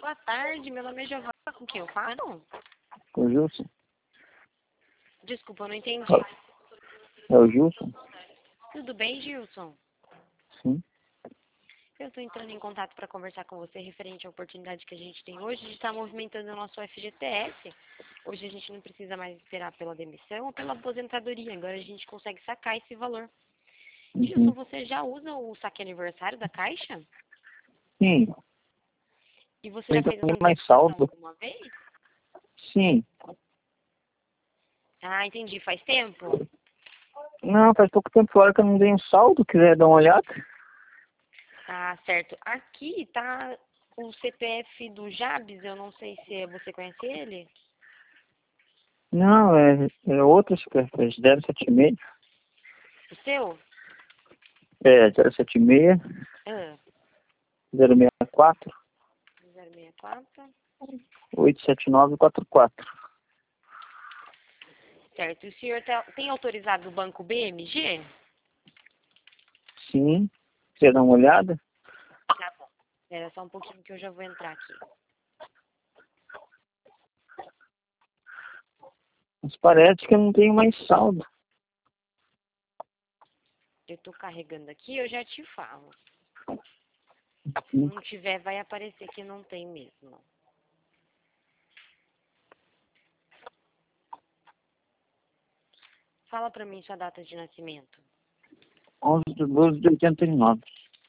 Boa tarde, meu nome é Giovana. Com quem eu falo? O Gilson? Desculpa, eu não entendi. É o Gilson? Tudo bem, Gilson? Sim. Eu estou entrando em contato para conversar com você referente à oportunidade que a gente tem hoje de estar movimentando o nosso FGTS. Hoje a gente não precisa mais esperar pela demissão ou pela aposentadoria. Agora a gente consegue sacar esse valor. Gilson, você já usa o saque aniversário da Caixa? Sim. E você já fez essa Mais antecipação saldo? alguma vez? Sim. Ah, entendi. Faz tempo? Não, faz pouco tempo fora que eu não dei um saldo. Quiser dar uma olhada? Ah, certo. Aqui tá o CPF do Jabs, eu não sei se você conhece ele. Não, é outro superfície. 076. O seu? É, 076, Ah, 064, 064. 87944. Certo. E o senhor tem autorizado o banco BMG? Sim. Quiser dar uma olhada? Tá bom. Espera só um pouquinho que eu já vou entrar aqui. Mas parece que eu não tenho mais saldo. Eu tô carregando aqui, eu já te falo. Se Sim. não tiver, vai aparecer que não tem mesmo. Fala pra mim sua data de nascimento. 11/12/89.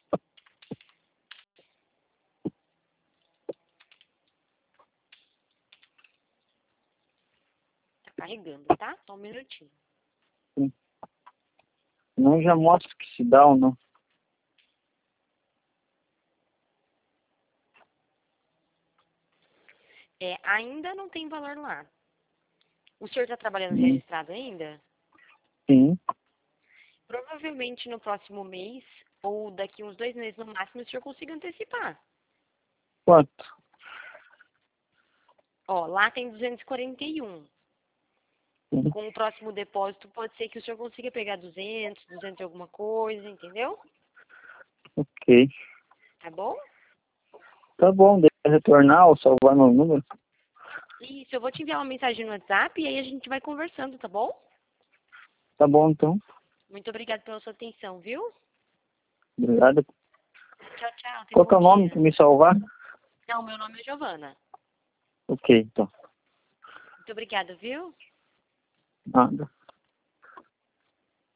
Tá carregando, tá? Só um minutinho. Sim. Não já mostra que se dá ou não. É, ainda não tem valor lá. O senhor tá trabalhando Sim. registrado ainda? Sim. Provavelmente no próximo mês, ou daqui uns 2 meses no máximo, o senhor consiga antecipar. Quanto? Ó, lá tem 241. Sim. Com o próximo depósito, pode ser que o senhor consiga pegar 200 e alguma coisa, entendeu? Ok. Tá bom? Tá bom, deixa eu retornar ou salvar meu número. Isso, eu vou te enviar uma mensagem no WhatsApp e aí a gente vai conversando, tá bom? Tá bom, então. Muito obrigada pela sua atenção, viu? Obrigado. Tchau, tchau. Tenha um Qual que é bom o nome dia. para me salvar? Não, meu nome é Giovana. Ok, então. Muito obrigada, viu? Nada.